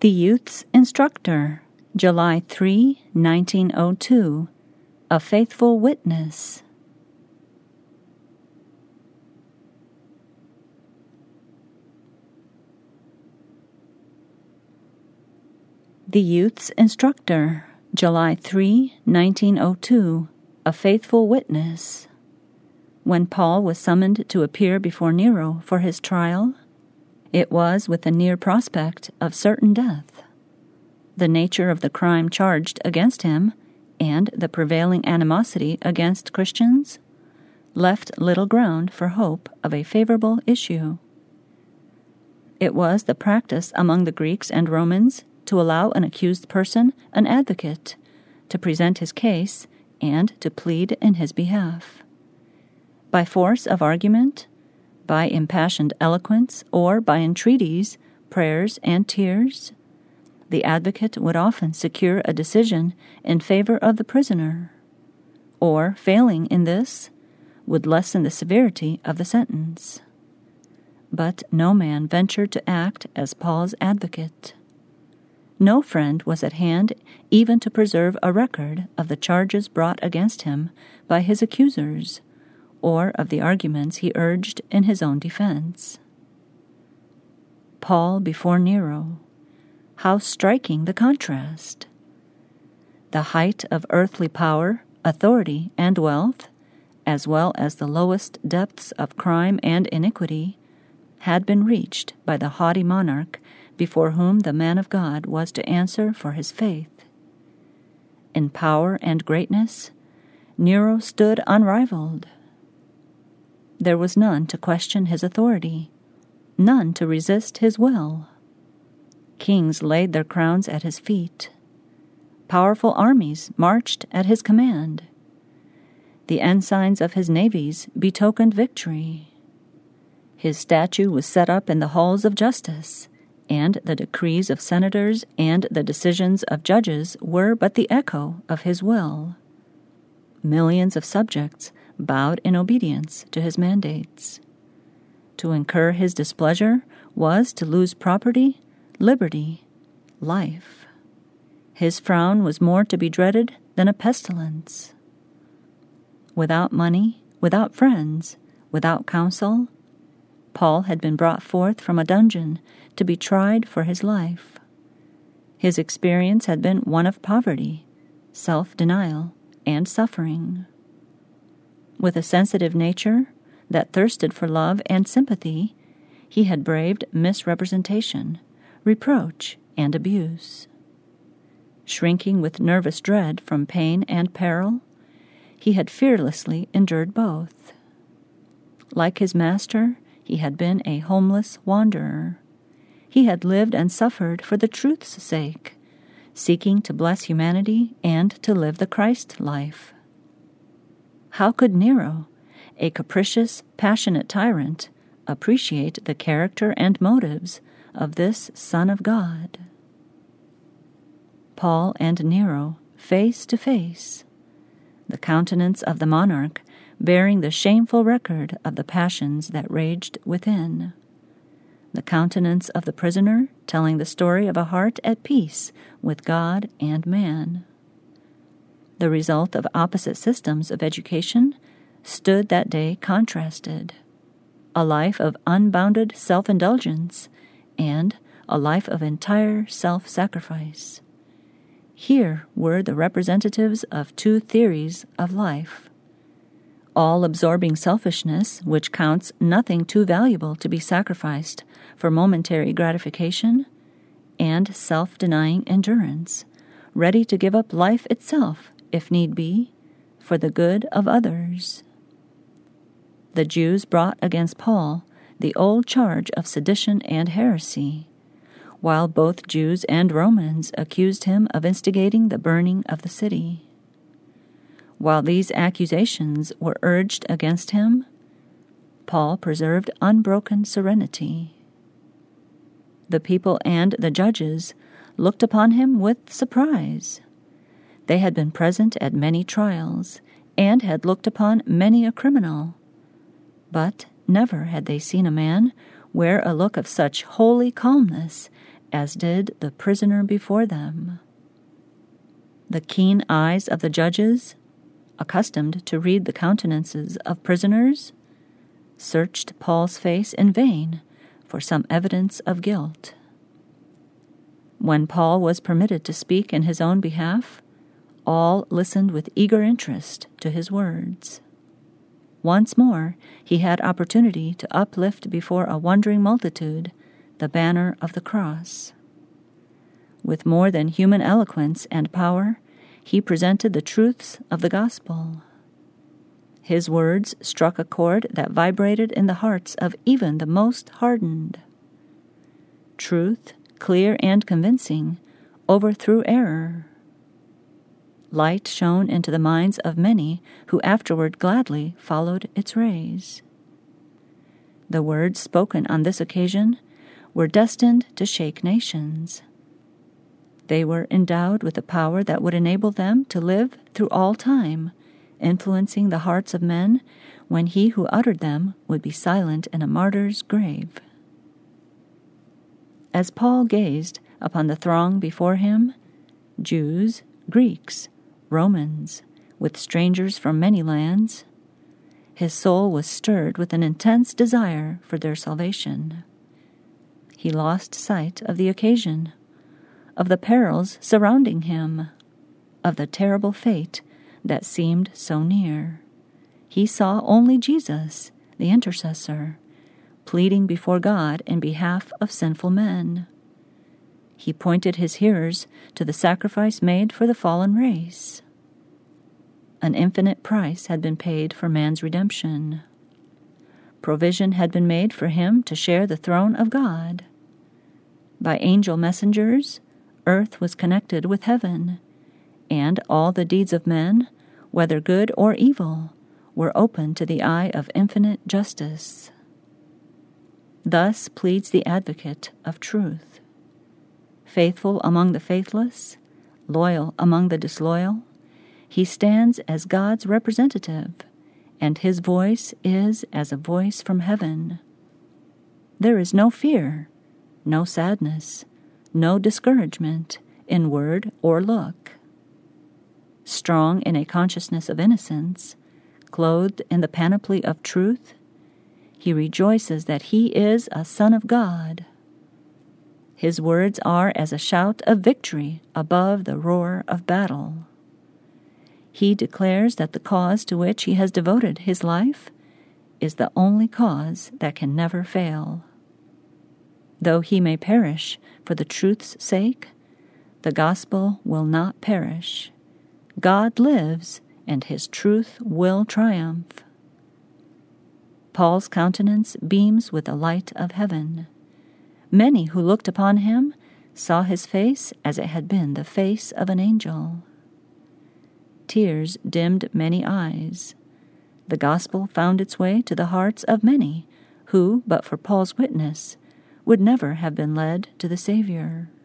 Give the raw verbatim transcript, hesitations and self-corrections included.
The Youth's Instructor, July third, nineteen oh two. A Faithful Witness. The Youth's Instructor, July third, nineteen oh two. A Faithful Witness. When Paul was summoned to appear before Nero for his trial, it was with the near prospect of certain death. The nature of the crime charged against him, and the prevailing animosity against Christians, left little ground for hope of a favorable issue. It was the practice among the Greeks and Romans to allow an accused person an advocate to present his case and to plead in his behalf. By force of argument, by impassioned eloquence, or by entreaties, prayers, and tears, the advocate would often secure a decision in favor of the prisoner, or, failing in this, would lessen the severity of the sentence. But no man ventured to act as Paul's advocate. No friend was at hand even to preserve a record of the charges brought against him by his accusers, or of the arguments he urged in his own defense. Paul before Nero. How striking the contrast! The height of earthly power, authority, and wealth, as well as the lowest depths of crime and iniquity, had been reached by the haughty monarch before whom the man of God was to answer for his faith. In power and greatness, Nero stood unrivaled. There was none to question his authority, none to resist his will. Kings laid their crowns at his feet. Powerful armies marched at his command. The ensigns of his navies betokened victory. His statue was set up in the halls of justice, and the decrees of senators and the decisions of judges were but the echo of his will. Millions of subjects bowed in obedience to his mandates. To incur his displeasure was to lose property, liberty, life. His frown was more to be dreaded than a pestilence. Without money, without friends, without counsel, Paul had been brought forth from a dungeon to be tried for his life. His experience had been one of poverty, self-denial, and suffering. With a sensitive nature that thirsted for love and sympathy, he had braved misrepresentation, reproach, and abuse. Shrinking with nervous dread from pain and peril, he had fearlessly endured both. Like his master, he had been a homeless wanderer. He had lived and suffered for the truth's sake, seeking to bless humanity and to live the Christ life. How could Nero, a capricious, passionate tyrant, appreciate the character and motives of this Son of God? Paul and Nero, face to face, the countenance of the monarch bearing the shameful record of the passions that raged within, the countenance of the prisoner telling the story of a heart at peace with God and man. The result of opposite systems of education stood that day contrasted: a life of unbounded self-indulgence and a life of entire self-sacrifice. Here were the representatives of two theories of life: all-absorbing selfishness, which counts nothing too valuable to be sacrificed for momentary gratification, and self-denying endurance, ready to give up life itself, if need be, for the good of others. The Jews brought against Paul the old charge of sedition and heresy, while both Jews and Romans accused him of instigating the burning of the city. While these accusations were urged against him, Paul preserved unbroken serenity. The people and the judges looked upon him with surprise. They had been present at many trials, and had looked upon many a criminal, but never had they seen a man wear a look of such holy calmness as did the prisoner before them. The keen eyes of the judges, accustomed to read the countenances of prisoners, searched Paul's face in vain for some evidence of guilt. When Paul was permitted to speak in his own behalf, all listened with eager interest to his words. Once more he had opportunity to uplift before a wondering multitude the banner of the cross. With more than human eloquence and power, he presented the truths of the gospel. His words struck a chord that vibrated in the hearts of even the most hardened. Truth, clear and convincing, overthrew error. Light shone into the minds of many who afterward gladly followed its rays. The words spoken on this occasion were destined to shake nations. They were endowed with a power that would enable them to live through all time, influencing the hearts of men when he who uttered them would be silent in a martyr's grave. As Paul gazed upon the throng before him, Jews, Greeks, Romans, with strangers from many lands, his soul was stirred with an intense desire for their salvation. He lost sight of the occasion, of the perils surrounding him, of the terrible fate that seemed so near. He saw only Jesus, the intercessor, pleading before God in behalf of sinful men. He pointed his hearers to the sacrifice made for the fallen race. An infinite price had been paid for man's redemption. Provision had been made for him to share the throne of God. By angel messengers, earth was connected with heaven, and all the deeds of men, whether good or evil, were open to the eye of infinite justice. Thus pleads the advocate of truth. Faithful among the faithless, loyal among the disloyal, he stands as God's representative, and his voice is as a voice from heaven. There is no fear, no sadness, no discouragement in word or look. Strong in a consciousness of innocence, clothed in the panoply of truth, he rejoices that he is a son of God. His words are as a shout of victory above the roar of battle. He declares that the cause to which he has devoted his life is the only cause that can never fail. Though he may perish for the truth's sake, the gospel will not perish. God lives, and his truth will triumph. Paul's countenance beams with the light of heaven. Many who looked upon him saw his face as it had been the face of an angel. Tears dimmed many eyes. The gospel found its way to the hearts of many who, but for Paul's witness, would never have been led to the Savior.